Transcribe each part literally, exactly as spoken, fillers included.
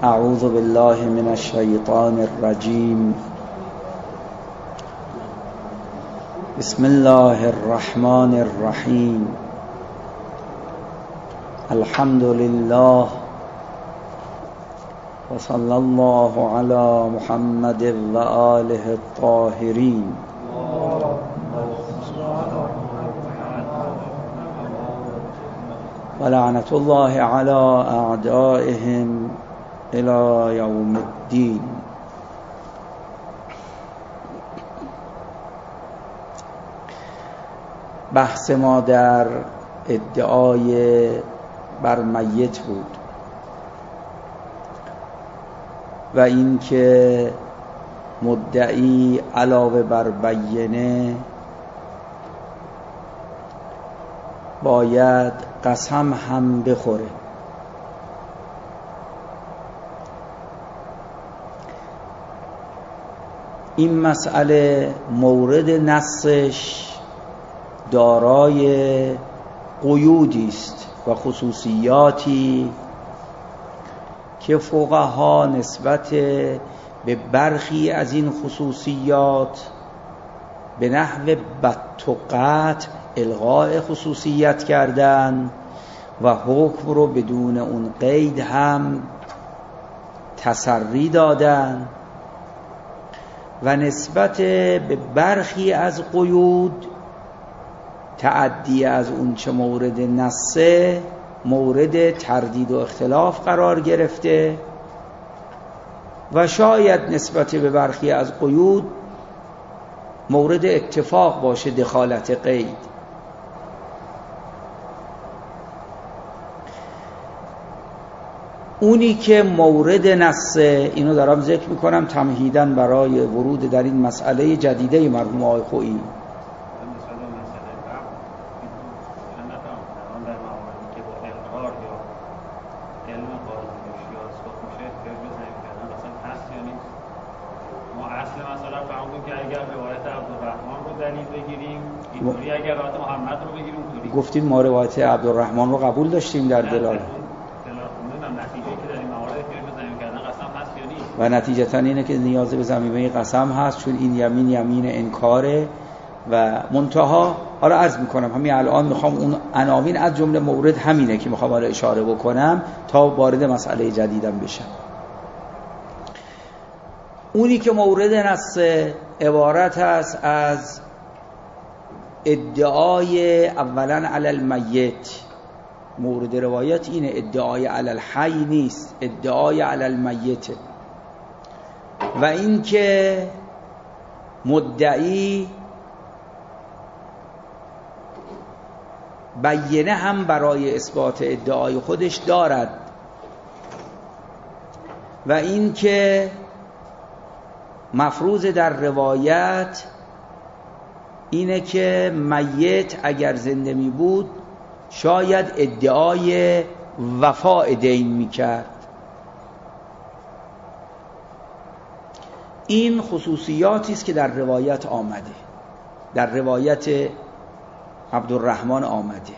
اعوذ بالله من الشیطان الرجیم. بسم الله الرحمن الرحیم. الحمد لله و صلی الله علی محمد و آله الطاهرین. و لعنت الله علی اعدائهم الى یوم الدین. بحث ما در ادعای بر میت بود و اینکه مدعی علاوه بر بینه باید قسم هم بخوره. این مسئله مورد نصش دارای قیودی است و خصوصیاتی که فقها نسبت به برخی از این خصوصیات به نحو بط و قطع الغاء خصوصیت کردن و حکم رو بدون اون قید هم تسری دادن و نسبت به برخی از قیود تعدی از اون چه مورد نصه مورد تردید و اختلاف قرار گرفته و شاید نسبت به برخی از قیود مورد اتفاق باشه دخالت قید. اونی که مورد نصه، اینو دارم ذکر میکنم تمهیداً برای ورود در این مسئله جدیده مرحوم آقای خویی. گفتیم ما روایت عبدالرحمن رو قبول داشتیم در دلال و نتیجتا اینه که نیاز به ضمیمه قسم هست، چون این یمین یمین انکاره و منتها. حالا عرض میکنم همین الان میخوام اون عناوین از جمله مورد همینه که میخوام حالا اشاره بکنم تا وارد مسئله جدیدم بشم. اونی که مورد نص عبارت است از ادعای اولا علی المیت. مورد روایت اینه، ادعای علی الحی نیست، ادعای علی المیت. و این که مدعی بینه هم برای اثبات ادعای خودش دارد و این که مفروض در روایت اینه که میت اگر زنده می بود شاید ادعای وفاء دین می کرد. این خصوصیاتی است که در روایت آمده، در روایت عبدالرحمن آمده.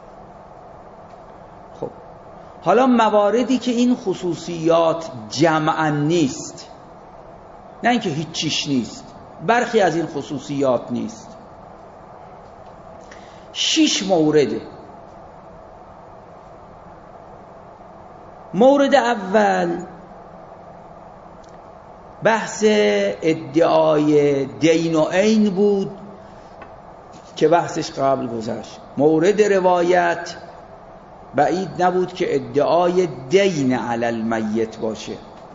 خب حالا مواردی که این خصوصیات جمعا نیست، نه اینکه هیچیش نیست، برخی از این خصوصیات نیست، شش مورده. مورد اول بحث ادعای دین و عین بود که بحثش قبل گذشت. مورد روایت بعید نبود که ادعای دین علی المیت باشه.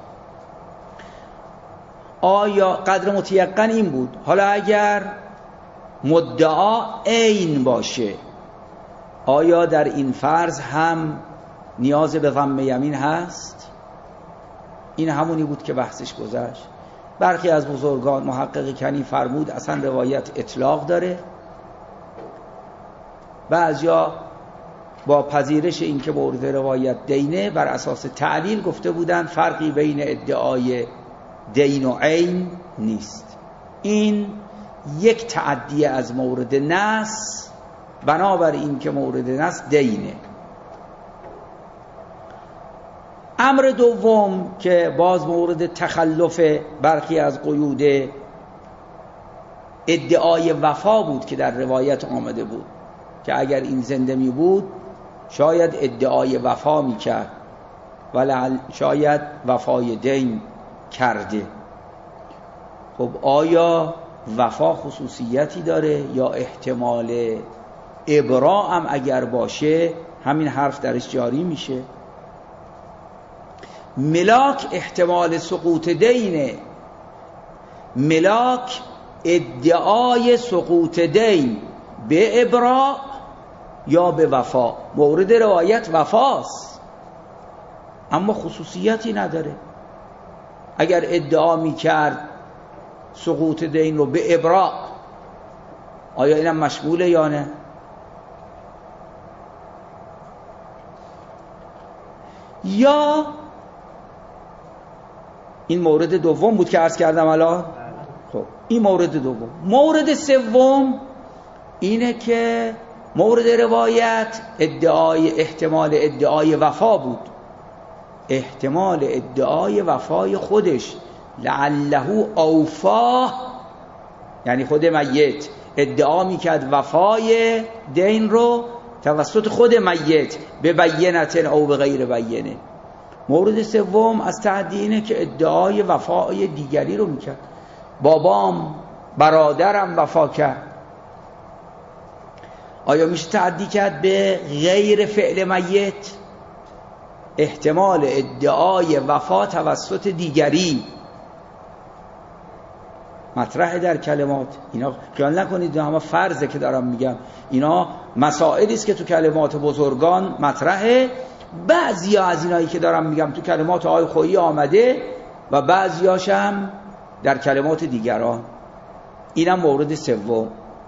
آیا قدر متیقن این بود؟ حالا اگر مدعا عین باشه آیا در این فرض هم نیاز به ضم یمین هست؟ این همونی بود که بحثش گذشت. برخی از بزرگان محقق کنی فرمود اصلا روایت اطلاق داره. بعضیا با پذیرش این که مورد روایت دینه بر اساس تعلیل گفته بودن فرقی بین ادعای دین و عین نیست. این یک تعدیه از مورد نص، بنابر این که مورد نص دینه. امر دوم که باز مورد تخلف برخی از قیود ادعای وفا بود که در روایت آمده بود که اگر این زنده می بود شاید ادعای وفا می کرد ولی شاید وفای دین کرده. خب آیا وفا خصوصیتی داره یا احتمال ابراء هم اگر باشه همین حرف درش جاری میشه؟ ملاک احتمال سقوط دینه، ملاک ادعای سقوط دین به ابراء یا به وفا. مورد روایت وفاست اما خصوصیتی نداره. اگر ادعا میکرد سقوط دین رو به ابراء، آیا اینم مشموله یا نه؟ یا این مورد دوم بود که عرض کردم الان. خب این مورد دوم. مورد سوم اینه که مورد روایت ادعای احتمال ادعای وفا بود، احتمال ادعای وفای خودش، لعله اوفاه، یعنی خود میت ادعا میکرد وفای دین رو توسط خود میت به بینت او به غیر بینه. مورد سوم از تعدی اینه که ادعای وفای دیگری رو میکرد، بابام برادرم وفا کرد. آیا میشه تعدی کرد به غیر فعل میت؟ احتمال ادعای وفا توسط دیگری مطرح در کلمات. اینا خیال نکنید همه فرضه که دارم میگم، اینا مسائلی است که تو کلمات بزرگان مطرحه. بعضیا از اینایی که دارم میگم تو کلمات آقای خویی آمده و بعضیاش هم در کلمات دیگران. اینم مورد سوم.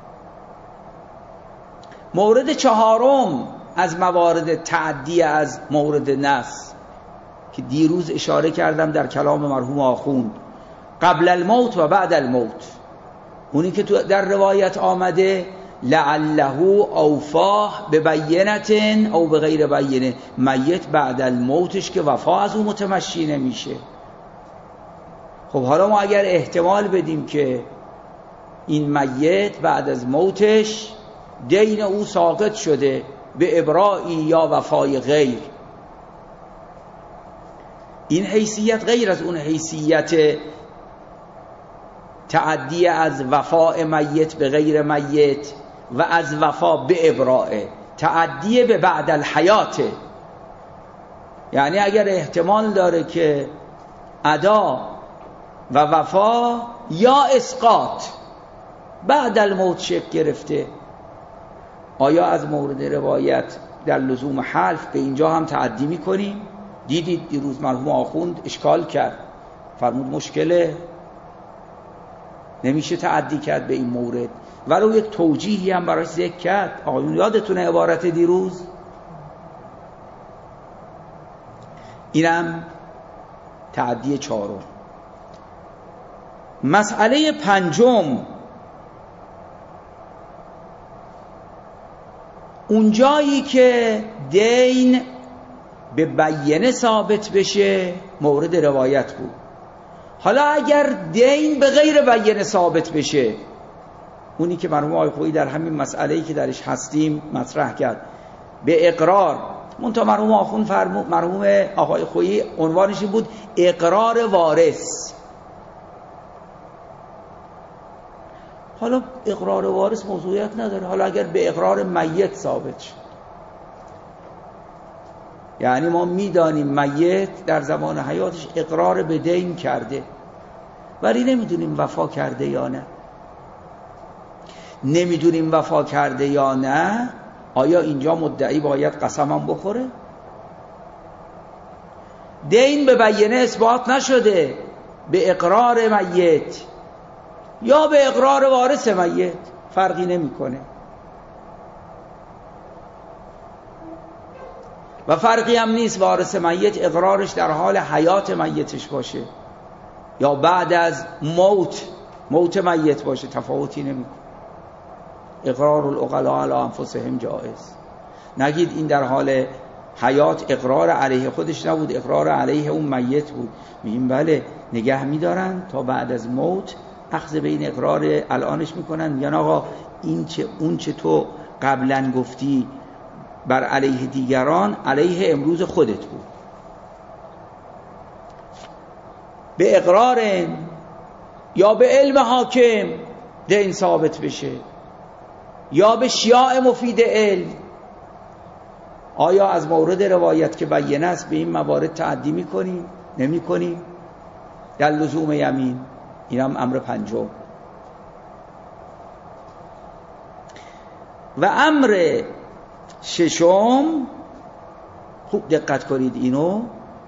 مورد چهارم از موارد تعدی از مورد نص که دیروز اشاره کردم در کلام مرحوم آخوند، قبل الموت و بعد الموت. اونی که تو در روایت آمده لعله اوفاه به بینتن او به غیر بینه، میت بعد الموتش که وفا از اون متمشی نمیشه. خب حالا ما اگر احتمال بدیم که این میت بعد از موتش دین او ساقط شده به ابرائی یا وفای غیر، این حیثیت غیر از اون حیثیت تعدی از وفاء میت به غیر میت و از وفا به ابراء، تعدی به بعد الحیات. یعنی اگر احتمال داره که ادا و وفا یا اسقاط بعد الموت شکل گرفته، آیا از مورد روایت در لزوم حلف به اینجا هم تعدی میکنیم؟ دیدید دیروز مرحوم آخوند اشکال کرد، فرمود مشکله، نمیشه تعدی کرد به این مورد، ولو یک توجیهی هم براش ذکر کرد. آقایون یادتونه عبارت دیروز؟ اینم تعدی چهارم. مسئله پنجم، اونجایی که دین به بینه ثابت بشه مورد روایت بود. حالا اگر دین به غیر بینه ثابت بشه، اونی که مرحوم آقای خویی در همین مسئله‌ای که درش هستیم مطرح کرد، به اقرار، منتها مرحوم آخوند فرمود، مرحوم آقای خویی عنوانش این بود اقرار وارث. حالا اقرار وارث موضوعیت نداره. حالا اگر به اقرار میت ثابت شد، یعنی ما میدانیم میت در زمان حیاتش اقرار به دین کرده ولی نمیدونیم وفا کرده یا نه. نمیدونیم وفا کرده یا نه، آیا اینجا مدعی باید قسمم بخوره؟ دین به بینه اثبات نشده، به اقرار میت یا به اقرار وارث میت فرقی نمیکنه و فرقی هم نیست وارث میت اقرارش در حال حیات میتش باشه یا بعد از موت موت میت باشه، تفاوتی نمیکنه. اقرار العقلاء علی انفسهم جائز. نگید این در حال حیات اقرار علیه خودش نبود، اقرار علیه اون میت بود. میگیم بله نگه میدارن تا بعد از موت اخذ به این اقرار الانش میکنن، میگن آقا این چه اون چه تو قبلا گفتی بر علیه دیگران علیه امروز خودت بود. به اقرار یا به علم حاکم دین ثابت بشه یا به شیاع مفید علم. آیا از مورد روایت که بیانه است به این موارد تعدی میکنیم؟ نمی کنیم؟ در لزوم یمین. این هم امر پنجم. و امر ششم، خوب دقت کنید اینو،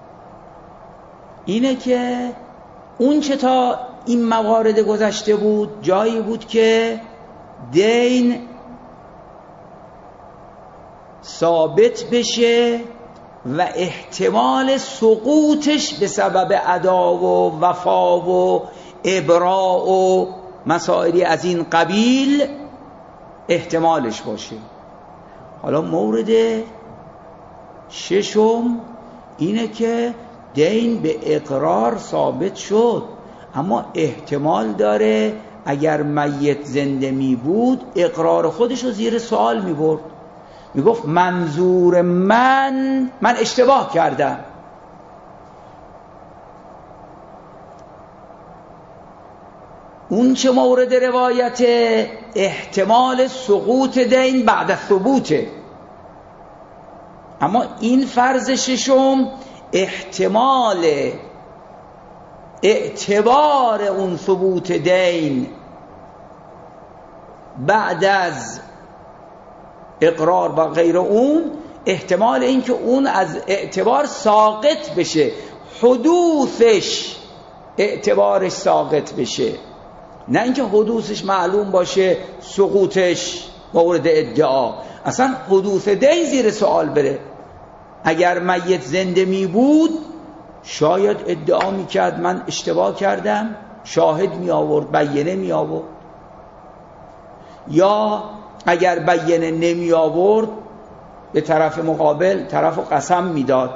اینه که اون چه تا این موارد گذشته بود جایی بود که دین ثابت بشه و احتمال سقوطش به سبب ادا و وفا و ابراء و مسائلی از این قبیل احتمالش باشه. حالا مورد ششم اینه که دین به اقرار ثابت شد، اما احتمال داره اگر میت زنده می بود اقرار خودش رو زیر سوال می برد، می گفت منظور من من اشتباه کردم. اون چه مورد روایت احتمال سقوط دین بعد از ثبوته، اما این فرض ششم احتمال اعتبار اون ثبوت دین بعد از اقرار و غیر اون، احتمال این که اون از اعتبار ساقط بشه، حدوثش اعتبارش ساقط بشه، نه اینکه حدوثش معلوم باشه سقوطش مورد ادعا. اصلا حدوث دین زیر سوال بره. اگر میت زنده می بود شاید ادعا می کرد من اشتباه کردم، شاهد می آورد، بیانه می آورد، یا اگر بیانه نمی آورد به طرف مقابل طرف قسم می داد.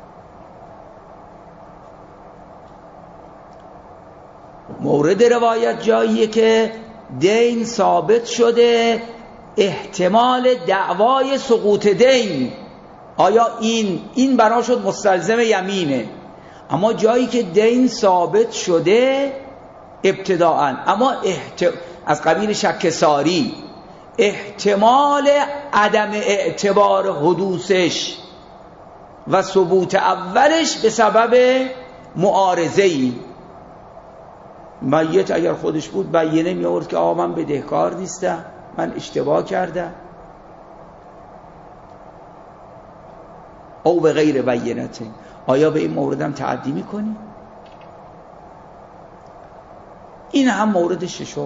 مورد روایت جاییه که دین ثابت شده، احتمال دعوای سقوط دین، آیا این این بنا شد مستلزم یمینه، اما جایی که دین ثابت شده ابتداءً اما احت... از قبیل شک ساری، احتمال عدم اعتبار حدوثش و ثبوت اولش به سبب معارضه‌ای. میت اگر خودش بود بیانه می آورد که آقا من بدهکار نیستم، من اشتباه کردم، او به غیر بینته. آیا به این موردم تعدی میکنی؟ این هم مورد ششم.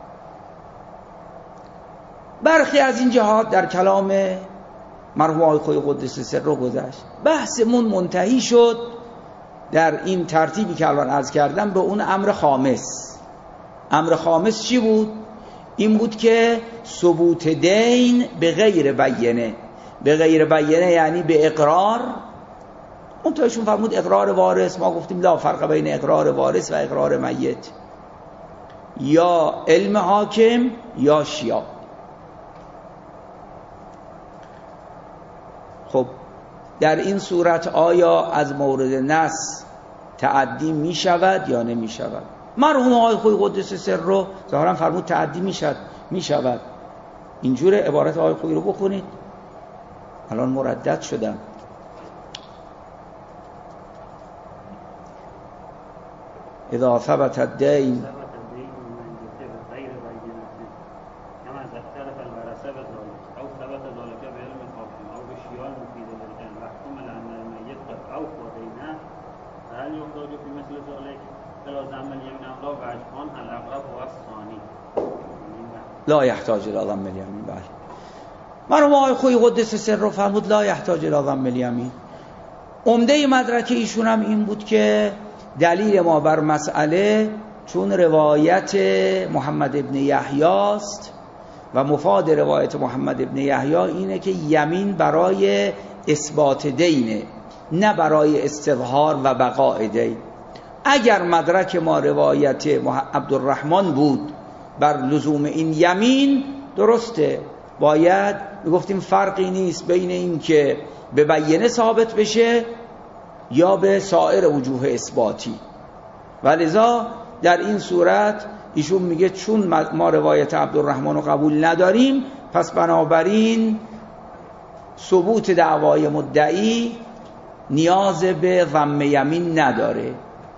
برخی از این جهات در کلام مرحوم آقای خویی قدس سره گذشت. بحثمون منتهی شد در این ترتیبی که الان عرض کردم به اون امر خامس. امر خامس چی بود؟ این بود که ثبوت دین به غیر بیانه. به غیر بیانه یعنی به اقرار. منتهیشون فرمود اقرار وارث. ما گفتیم لا فرق بین اقرار وارث و اقرار میت، یا علم حاکم یا شیعه. خب در این صورت آیا از مورد نص تعدی می شود یا نمی شود؟ مرحوم آقای خویی قدس سر رو ظاهرا فرمود تعدی می شود. می شود. اینجور عبارت آقای خویی رو بخونید، الان مردد شدم. اذا ثبت الدین لا یحتاج الی ضم الیمین. بله مرحوم آقای خویی قدس سر رو فرمود لا یحتاج الی ضم الیمین. عمده مدرک ایشون هم این بود که دلیل ما بر مسئله چون روایت محمد ابن یحیی است و مفاد روایت محمد ابن یحیی اینه که یمین برای اثبات دینه، نه برای استظهار و بقاء دین. اگر مدرک ما روایت عبدالرحمن بود بر لزوم این یمین، درسته، باید میگفتیم فرقی نیست بین این که به بینه ثابت بشه یا به سایر وجوه اثباتی. ولذا در این صورت ایشون میگه چون ما روایت عبدالرحمن رو قبول نداریم، پس بنابراین ثبوت دعوای مدعی نیاز به ضم یمین نداره.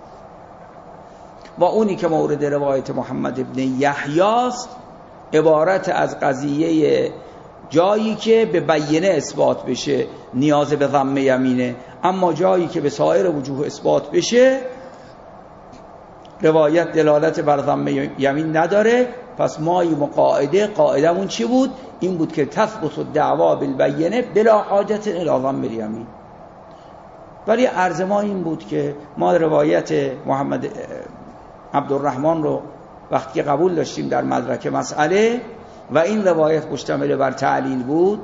و اونی که مورد روایت محمد ابن یحیی است عبارت از قضیه جایی که به بینه اثبات بشه نیاز به ضم یمینه، اما جایی که به سایر وجوه اثبات بشه روایت دلالت بر ضم یمین نداره. پس مایی مقاعده قاعدمون چی بود؟ این بود که تثبت الدعوا بالبینه بلا حاجت الی ضم الیمین. ولی عرض ما این بود که ما روایت محمد عبدالرحمن رو وقتی که قبول داشتیم در مدرک مسئله و این روایت مشتمل بر تعلیل بود،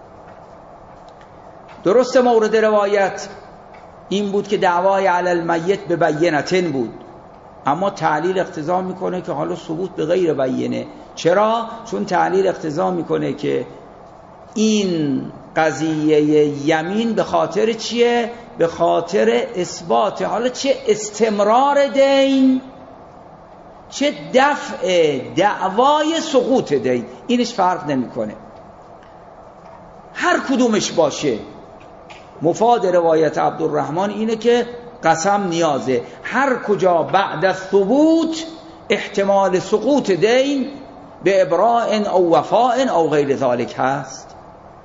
درست مورد روایت این بود که دعوای علی المیت به بینتن بود، اما تعلیل اقتضا میکنه که حالا ثبوت به غیر بینه. چرا؟ چون تعلیل اقتضا میکنه که این قضیه یمین به خاطر چیه؟ به خاطر اثبات حالا چه استمرار دین چه دفع دعوای سقوط دین، اینش فرق نمیکنه، هر کدومش باشه. مفاد روایت عبدالرحمن اینه که قسم نیازه، هر کجا بعد از ثبوت احتمال سقوط دین به ابراء او وفاء او غیر ذالک هست.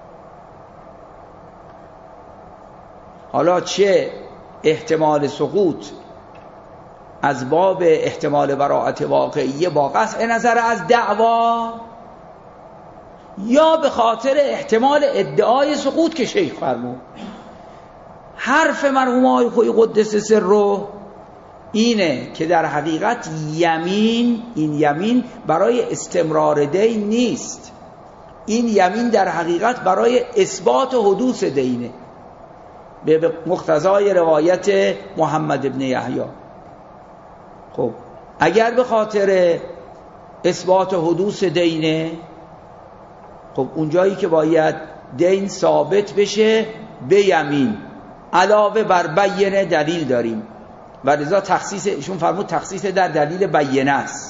حالا چه احتمال سقوط از باب احتمال براءت واقعیه با قطع نظر از دعوا یا به خاطر احتمال ادعای سقوط که شیخ فرمود. حرف مرحوم آقای خویی قدس سره اینه که در حقیقت یمین، این یمین برای استمرار دین نیست، این یمین در حقیقت برای اثبات حدوث دینه به مقتضای روایت محمد ابن یحیی. خب اگر به خاطر اثبات حدوث دینه، خب اونجایی که باید دین ثابت بشه به یمین علاوه بر بینه دلیل داریم و لذا تخصیص ایشون فرمود تخصیص در دلیل بینه است.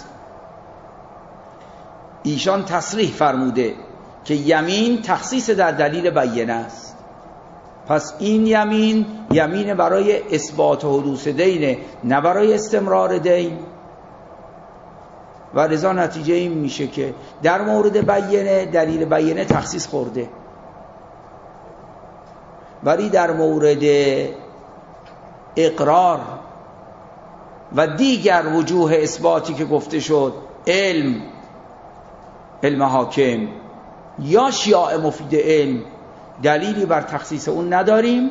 ایشان تصریح فرموده که یمین تخصیص در دلیل بینه است. پس این یمین یمین برای اثبات حدوث دینه، نه برای استمرار دین. و لذا نتیجه این میشه که در مورد بینه دلیل بینه تخصیص خورده، ولی در مورد اقرار و دیگر وجوه اثباتی که گفته شد، علم، علم حاکم یا شیاع مفید علم، دلیلی بر تخصیص اون نداریم.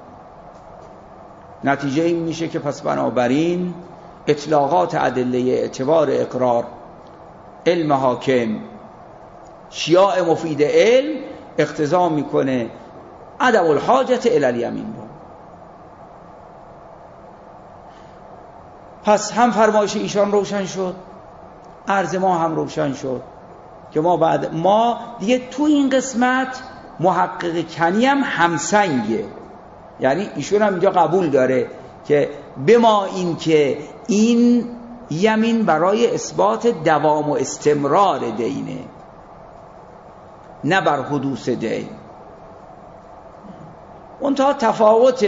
نتیجه این میشه که پس بنابراین اطلاقات ادله اعتبار اقرار، علم حاکم، شیاع مفید علم اقتضا میکنه عدم الحاجت الی الیمین. پس هم فرمایش ایشان روشن شد، عرض ما هم روشن شد که ما بعد ما دیگه تو این قسمت محقق کنی هم همسنگه، یعنی ایشون هم اینجا قبول داره که به ما این که این یمین برای اثبات دوام و استمرار دینه، نه بر حدوث دین. اونتا تفاوت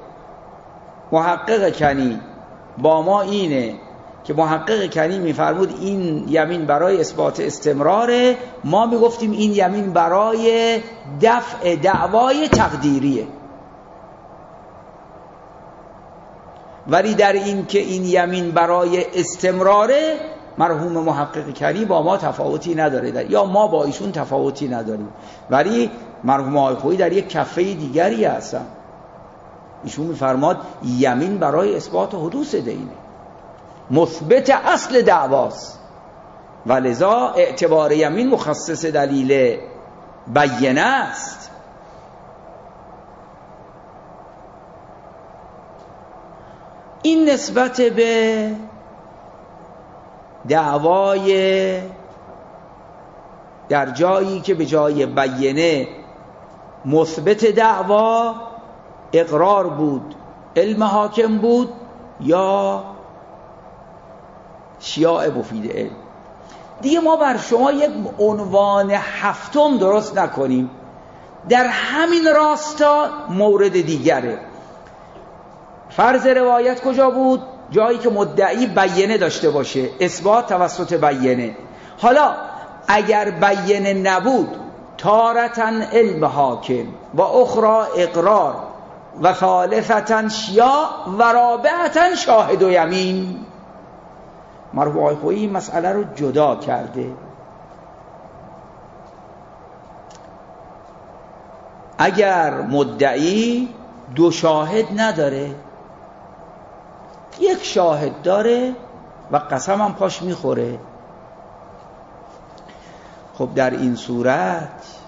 محقق کنی با ما اینه که محقق کنی میفرمود این یمین برای اثبات استمراره، ما میگفتیم این یمین برای دفع دعوای تقدیریه. ولی در این که این یمین برای استمراره مرحوم محقق کنی با ما تفاوتی نداره، یا ما با ایشون تفاوتی نداریم، ولی مرحوم آقای خویی در یک کفه دیگری هستن. ایشون میفرماد یمین برای اثبات حدوث دینه، مثبت اصل دعواست، و لذا اعتبار یمین مخصص دلیل بینه است. این نسبت به دعوای در جایی که به جای بیینه مثبت دعوا اقرار بود، علم حاکم بود، یا شیاع مفید علم. دیگه ما بر شما یک عنوان هفتم درست نکنیم، در همین راستا مورد دیگره. فرض روایت کجا بود؟ جایی که مدعی بیینه داشته باشه، اثبات توسط بیینه. حالا اگر بیینه نبود، تارتن علم حاکم و اخرى اقرار و ثالثتن شیاع و رابعتن شاهد و یمین. مرحوم آقای خویی این مسئله رو جدا کرده. اگر مدعی دو شاهد نداره، یک شاهد داره و قسم هم پاش میخوره، خب در این صورت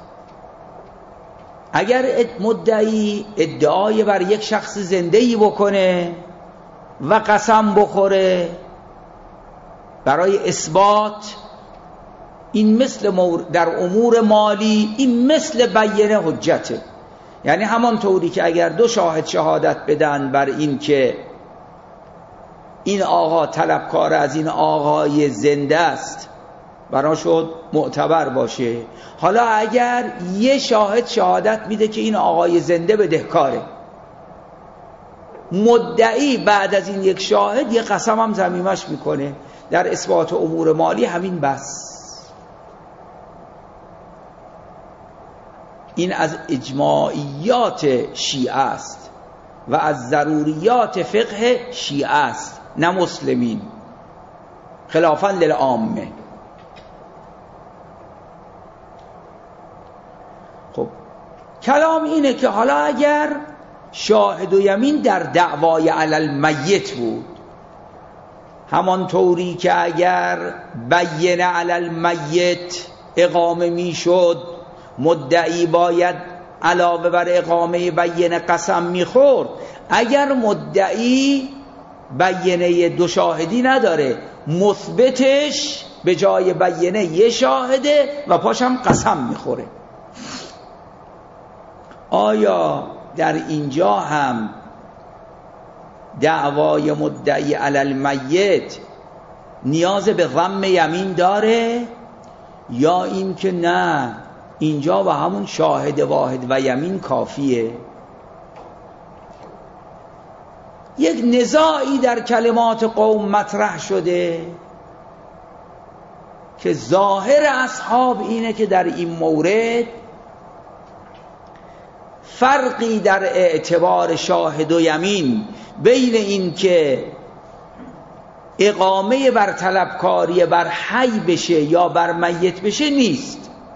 اگر مدعی ادعای بر یک شخص زنده‌ای بکنه و قسم بخوره برای اثبات، این مثل در امور مالی این مثل بیینه حجته. یعنی همان طوری که اگر دو شاهد شهادت بدن بر این که این آقا طلبکار از این آقای زنده است، برای شد معتبر باشه. حالا اگر یه شاهد شهادت میده که این آقای زنده بدهکاره، مدعی بعد از این یک شاهد یه قسم هم ضمیمش میکنه. در اثبات امور مالی همین بس. این از اجماعیات شیعه است و از ضروریات فقه شیعه است، نه مسلمین، خلافاً للعامه. خب کلام اینه که حالا اگر شاهد و یمین در دعوای علی المیت بود، همان طوری که اگر بیینه علی المیت اقامه می شد، مدعی باید علاوه بر اقامه بیینه قسم می خورد. اگر مدعی بیینه دو شاهدی نداره، مثبتش به جای بیینه یه شاهده و پاشم قسم می خوره. آیا در اینجا هم دعوای مدعی علی المیت نیاز به ضم یمین داره، یا این که نه اینجا و همون شاهد واحد و یمین کافیه؟ یک نزاعی در کلمات قوم مطرح شده که ظاهر اصحاب اینه که در این مورد فرقی در اعتبار شاهد و یمین بین این که اقامه بر طلبکاری بر حی بشه یا بر میت بشه نیست.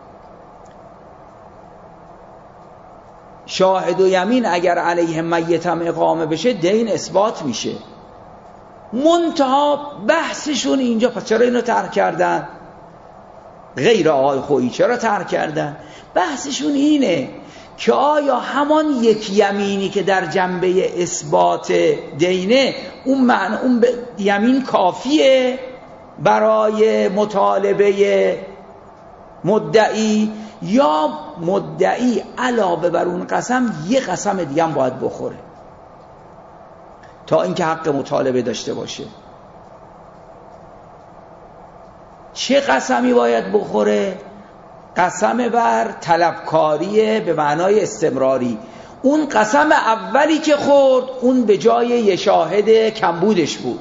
شاهد و یمین اگر علیه میت هم اقامه بشه دین اثبات میشه. منتها بحثشون اینجا پس چرا اینو ترک کردن؟ غیر آقای خویی چرا ترک کردن؟ بحثشون اینه که آیا همان یک یمینی که در جنبه اثبات دینه اون معنی اون یمین کافیه برای مطالبه مدعی، یا مدعی علاوه بر اون قسم یه قسم دیگه هم باید بخوره تا اینکه حق مطالبه داشته باشه؟ چه قسمی باید بخوره؟ قسم بر طلبکاری به معنای استمراری. اون قسم اولی که خورد اون به جای یه شاهد کمبودش بود.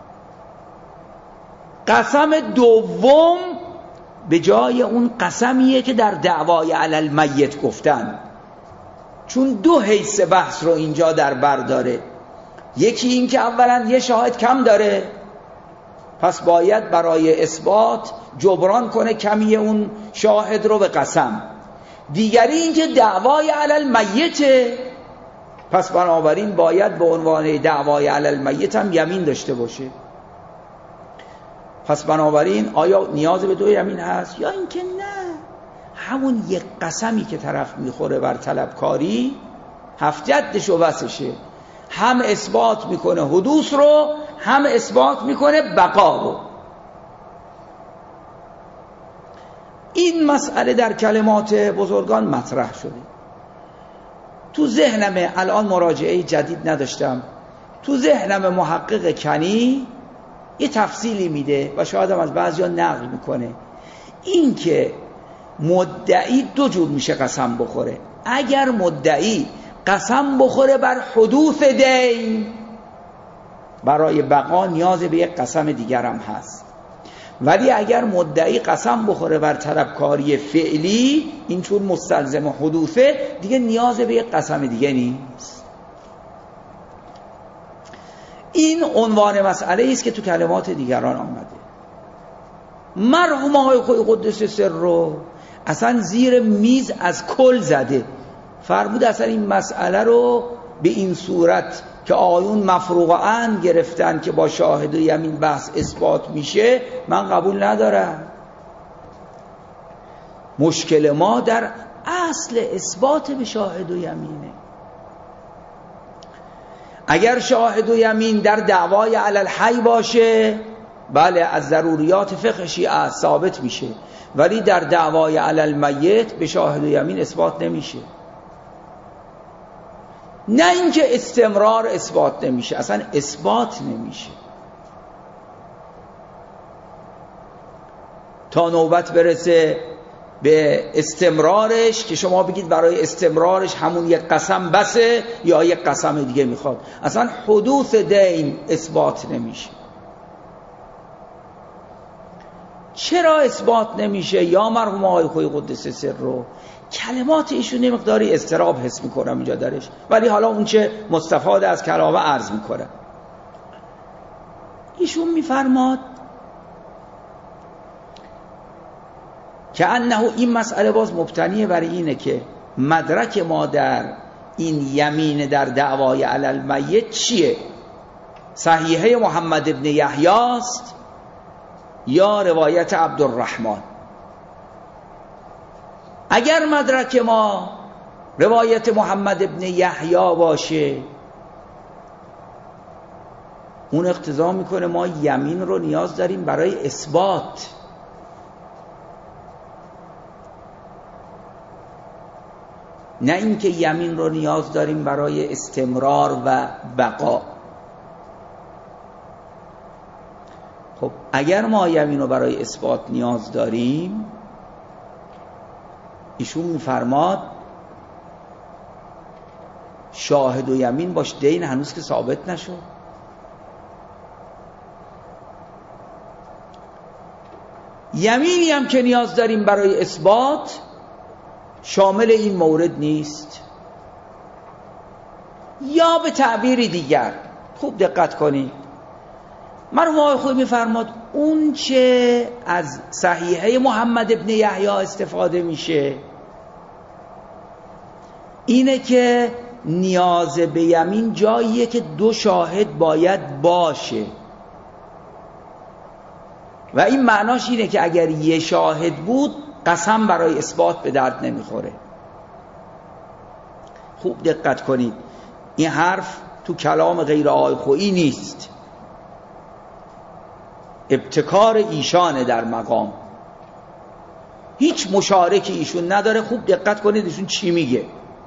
قسم دوم به جای اون قسمیه که در دعوای علی المیت گفتن، چون دو حیث بحث رو اینجا در بر داره. یکی این که اولا یه شاهد کم داره، پس باید برای اثبات جبران کنه کمی اون شاهد رو به قسم. دیگری این که دعوای علی المیته، پس بنابراین باید به عنوان دعوای علی المیت هم یمین داشته باشه. پس بنابراین آیا نیاز به دو یمین هست یا اینکه نه همون یک قسمی که طرف میخوره بر طلبکاری هفت جدش و بسشه، هم اثبات میکنه حدوث رو، هم اثبات میکنه بقا رو. این مسئله در کلمات بزرگان مطرح شده. تو ذهنم الان مراجعه جدید نداشتم، تو ذهنم محقق کنی یه تفصیلی میده و شاید هم از بعضیا نقل میکنه، این که مدعی دو جور میشه قسم بخوره. اگر مدعی قسم بخوره بر حدوث دین، برای بقا نیاز به یک قسم دیگر هم هست. ولی اگر مدعی قسم بخوره بر طلبکاری فعلی، این چون مستلزم حدوثه، دیگه نیاز به یک قسم دیگه نیست. این عنوان مسئله است که تو کلمات دیگران آمده. مرحوم آقای خوی قدس سر رو اصلا زیر میز از کل زده، فرمود اصلا این مسئله رو به این صورت که آیون مفروغاً گرفتن که با شاهد و یمین بحث اثبات میشه، من قبول ندارم. مشکل ما در اصل اثبات به شاهد و یمینه. اگر شاهد و یمین در دعوای علی الحی باشه، بله از ضروریات فقه شیعه ثابت میشه، ولی در دعوای علی المیت به شاهد و یمین اثبات نمیشه. نه اینکه استمرار اثبات نمیشه، اصلا اثبات نمیشه تا نوبت برسه به استمرارش که شما بگید برای استمرارش همون یک قسم بسه یا یک قسم دیگه میخواد. اصلا حدوث دین اثبات نمیشه. چرا اثبات نمیشه؟ یا مرحوم آقای خوی قدس سر رو کلمات ایشون مقداری اضطراب حس میکنم اینجا درش، ولی حالا اون چه مستفاد از کلامه عرض میکنم. ایشون میفرماد که انه این مسئله باز مبتنیه بر اینه که مدرک ما در این یمین در دعوای علی المیت چیه؟ صحیحه محمد ابن یحیی است یا روایت عبدالرحمن؟ اگر مدرک ما روایت محمد ابن یحیی باشه، اون اقتضا میکنه ما یمین رو نیاز داریم برای اثبات، نه اینکه یمین رو نیاز داریم برای استمرار و بقا. خب اگر ما یمین رو برای اثبات نیاز داریم، ایشون میفرماد شاهد و یمین باش دین هنوز که ثابت نشد. یمینی هم که نیاز داریم برای اثبات شامل این مورد نیست. یا به تعبیری دیگر، خوب دقت کنید، مرحوم آقای خوی میفرماد اون چه از صحیحه محمد ابن یحیی استفاده میشه اینه که نیاز به یمین جاییه که دو شاهد باید باشه و این معناش اینه که اگر یه شاهد بود قسم برای اثبات به درد نمیخوره. خوب دقت کنید، این حرف تو کلام غیر آقای خویی نیست، ابتکار ایشانه در مقام، هیچ مشارکی ایشون نداره. خوب دقت کنید ایشون چی میگه.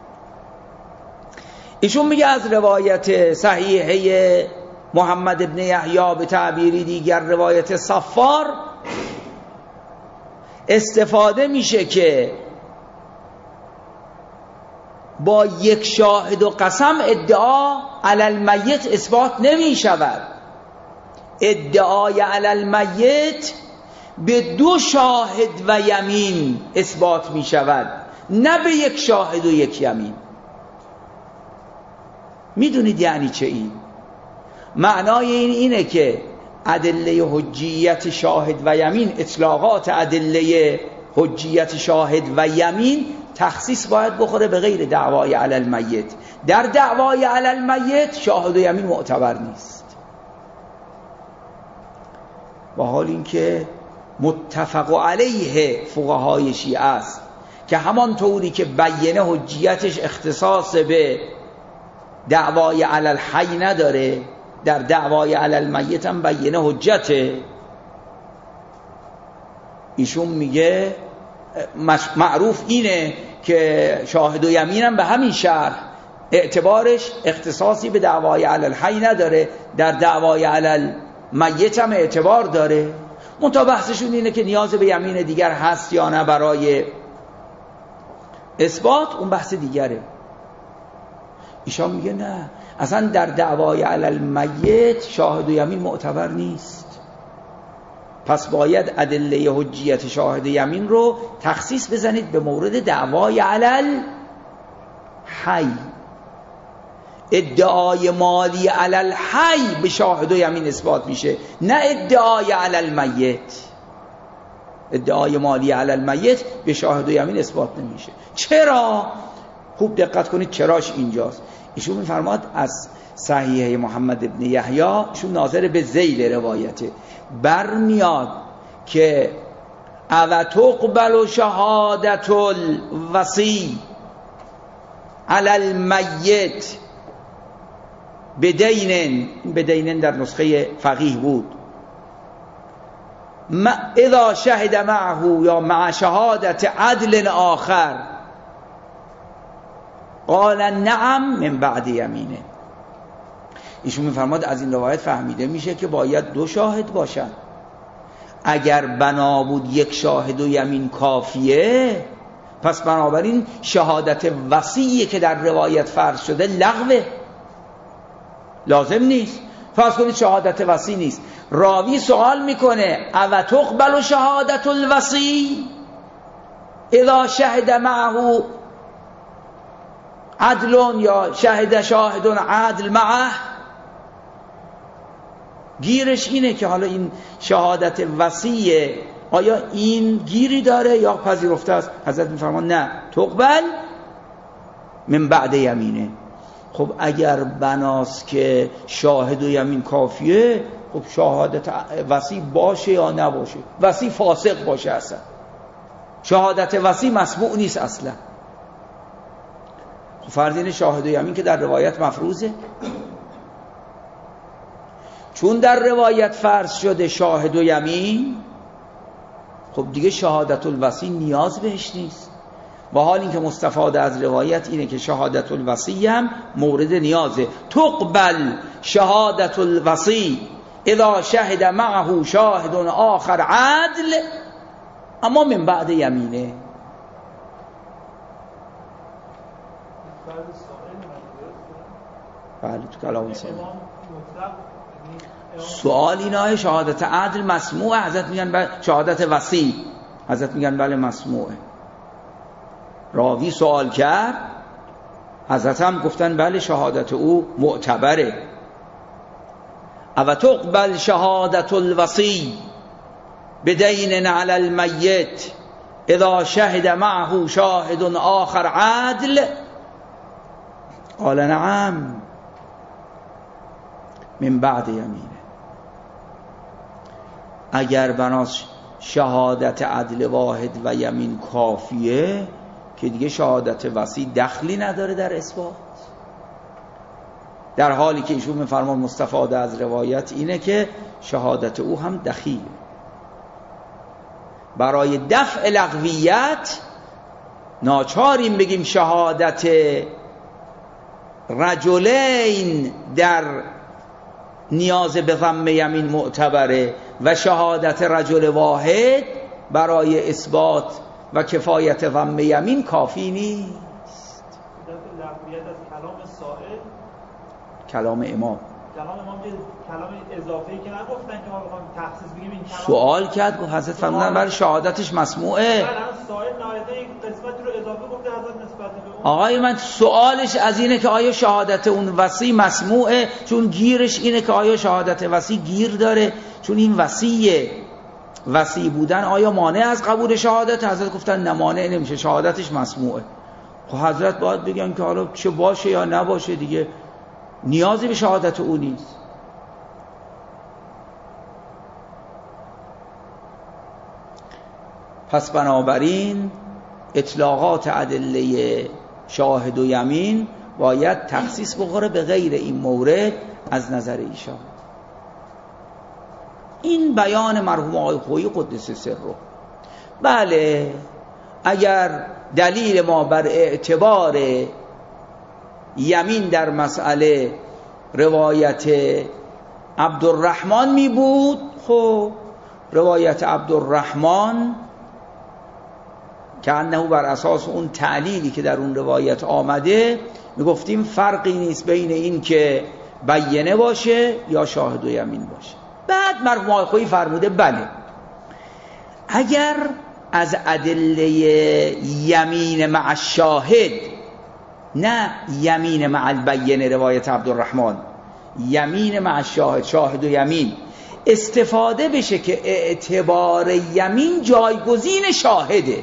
ایشون میگه از روایت صحیحه محمد ابن یحیی به تعبیری دیگر روایت صفار استفاده میشه که با یک شاهد و قسم ادعا علی المیت اثبات نمی شود. ادعای علی المیت به دو شاهد و یمین اثبات می شود، نه به یک شاهد و یک یمین. میدونید یعنی چه این؟ معنای این اینه که ادله حجیت شاهد و یمین، اطلاقات ادله حجیت شاهد و یمین تخصیص باید بخوره به غیر دعوای علی المیت. در دعوای علی المیت شاهد و یمین معتبر نیست، با حال اینکه متفق علیه فقهای شیعه است که همان طوری که بیانه حجیتش اختصاص به دعوای علی الحی نداره، در دعوای علی المیت هم بینه حجته. ایشون میگه معروف اینه که شاهد و یمینم به همین شرح اعتبارش اختصاصی به دعوای علی الحی نداره، در دعوای علی المیت هم اعتبار داره. منتها بحثشون اینه که نیاز به یمین دیگر هست یا نه برای اثبات، اون بحث دیگره. ایشان میگه نه، اصلا در دعوای علی المیت شاهد و یمین معتبر نیست، پس باید ادله حجیت شاهد یمین رو تخصیص بزنید به مورد دعوای علی الحی. ادعای مالی علی الحی به شاهد و یمین اثبات میشه، نه ادعای علی المیت. ادعای مالی علی المیت به شاهد و یمین اثبات نمیشه. چرا؟ خوب دقت کنید چراش اینجاست. ایشون میفرماد از صحیح محمد ابن یحیی، ایشون ناظر به ذیل روایته، برمیاد که او تقبل شهادت الوصی علی المیت بدینن، بدینن در نسخه فقیه بود، اذا شهد معه یا مع شهادت عدل آخر قال نعم من بعد یمینه. ایشون میفرماد از این روایت فهمیده میشه که باید دو شاهد باشن. اگر بنا بود یک شاهد و یمین کافیه، پس بنابراین شهادت وصیه که در روایت فرض شده لغوه، لازم نیست. فرض کنید شهادت وصی نیست، راوی سوال میکنه او تقبل شهادت الوصی اذا شهد معه عدل یا شهد شاهد عدل معه. گیرش اینه که حالا این شهادت وصیه آیا این گیری داره یا پذیرفته است؟ حضرت میفرمان نه، تقبل من بعد یمینه. خب اگر بناست که شاهد و یمین کافیه، خب شهادت وصی باشه یا نباشه، وصی فاسق باشه، اصلا شهادت وصی مسموع نیست اصلا. خب فرض اینه شاهد و یمین که در روایت مفروضه، چون در روایت فرض شده شاهد و یمین، خب دیگه شهادت الوصی نیاز بهش نیست. با حال اینکه مستفاده از روایت اینه که شهادت الوصی هم مورد نیازه. تقبل شهادت الوصی اذا شهد معه شاهد آخر عدل، اما من بعد یمینه. بله تو کلام سوال سوال اینه شهادت عدل مسموعه، حضرت میگن بله. شهادت وصی حضرت میگن بله مسموعه. راوی سوال کرد، حضرت هم گفتن بله شهادت او معتبره. او تقبل شهادت الوصی بدین علی المیت اذا شهد معه شاهد آخر عدل قال نعم من بعد یمینه. اگر بناس شهادت عدل واحد و یمین کافیه که دیگه شهادت وصی دخلی نداره در اثبات، در حالی که ایشون میفرمان مستفاده از روایت اینه که شهادت او هم دخیله. برای دفع لغویت ناچاریم بگیم شهادت رجلین در نیاز به ضم یمین معتبره و شهادت رجل واحد برای اثبات و کفایت ضم یمین کافی نیست. لغویت از کلام سائل، کلام امام، کلام امام که کلام اضافه‌ای که نگفتن که ما بخوام تخصیص بگیم این کلام سوال کرد گفت حضرت فرمودن برای شهادتش مسموعه. بله سائل نایده یک قسمتی رو اضافه گفته حضرت نسبت به اون. آقای من سوالش از اینه که آیا شهادت اون وصی مسموعه، چون گیرش اینه که آیا شهادت وصی گیر داره، چون این وصیه وصی بودن آیا مانع از قبول شهادت؟ حضرت گفتن نه مانع نمیشه، شهادتش مسموعه. خب حضرت باید بگن که حالا چه باشه یا نباشه، دیگه نیازی به شهادت او نیست. پس بنابراین اطلاقات ادله شاهد و یمین باید تخصیص بخوره به غیر این مورد از نظر ایشان. این بیان مرحوم آقای خویی قدس سره. بله اگر دلیل ما بر اعتبار یمین در مسئله روایت عبدالرحمن می بود، خب روایت عبدالرحمن که انه بر اساس اون تعلیلی که در اون روایت آمده می گفتیم فرقی نیست بین این که بینه باشه یا شاهد و یمین باشه. بعد مرحوم آقای خویی فرموده بله اگر از ادله یمین مع الشاهد، نه یمین مع البینه روایت عبدالرحمن، یمین مع الشاهد، شاهد و یمین استفاده بشه که اعتبار یمین جایگزین شاهده،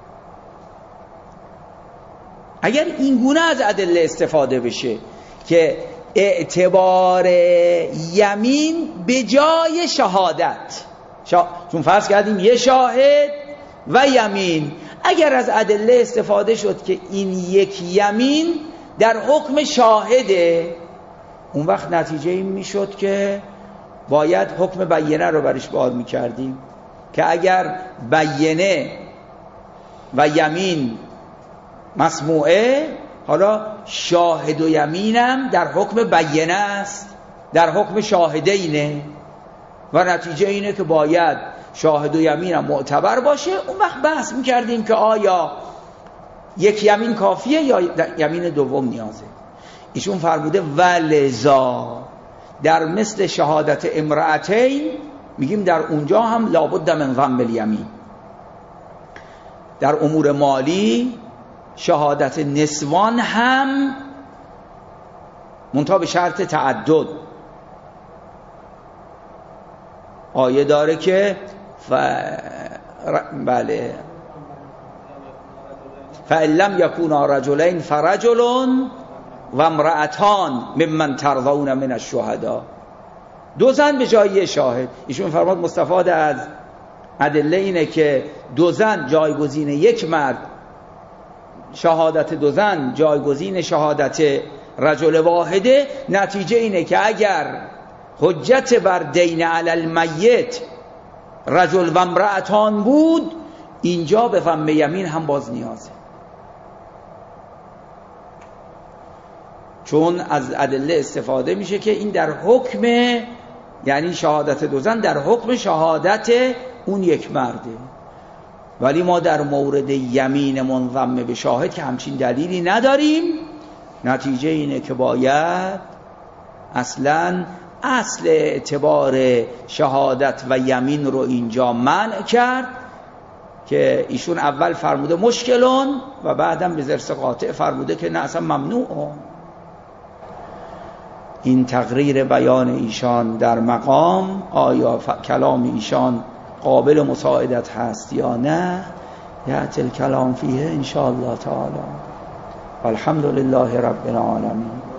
اگر این گونه از ادله استفاده بشه که اعتبار یمین به جای شهادت، شا... چون فرض کردیم یه شاهد و یمین، اگر از ادله استفاده شد که این یک یمین در حکم شاهده، اون وقت نتیجه این میشد که باید حکم بینه رو برش بار میکردیم که اگر بینه و یمین مسموعه، حالا شاهد و یمینم در حکم بینه است، در حکم شاهدینه، و نتیجه اینه که باید شاهد و یمینم معتبر باشه. اون وقت بحث میکردیم که آیا یک یمین کافیه یا یمین دوم نیازه. ایشون فرموده ولذا در مثل شهادت امرأتین میگیم در اونجا هم لابد من ضم الیمین. در امور مالی شهادت نسوان هم منتها به شرط تعدد آیه داره که ف... بله فَإِن لَّمْ يَكُونَا رَجُلَيْنِ فَرَجُلٌ وَامْرَأَتَانِ مِمَّنْ تَرْضَوْنَ مِنَ الشُّهَدَاء. دو زن به جای شاهد. ایشون فرمود مستفاد از ادله اینه که دو زن جایگزین یک مرد، شهادت دو زن جایگزین شهادت رجل واحده. نتیجه اینه که اگر حجت بر دین علی المیت رجل و امرأتان بود، اینجا به ضم یمین هم باز نیازه، چون از ادله استفاده میشه که این در حکم، یعنی شهادت دو زن در حکم شهادت اون یک مرده. ولی ما در مورد یمین منضم به شاهد که همچین دلیلی نداریم. نتیجه اینه که باید اصلا اصل اعتبار شهادت و یمین رو اینجا منع کرد که ایشون اول فرموده مشکلون و بعدم به ضرس قاطع فرموده که نه اصلا ممنوع. این تقریر بیان ایشان در مقام آیا کلام ایشان قابل مساعدت هست یا نه، یأتی الکلام فیه ان شاء الله تعالی. الحمد لله رب العالمین.